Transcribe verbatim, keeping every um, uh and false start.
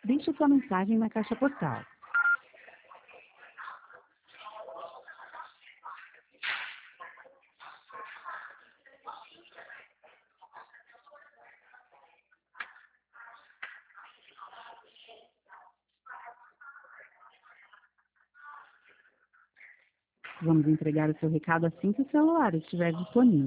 Deixe sua mensagem na caixa postal. Vamos entregar o seu recado assim que o celular estiver disponível.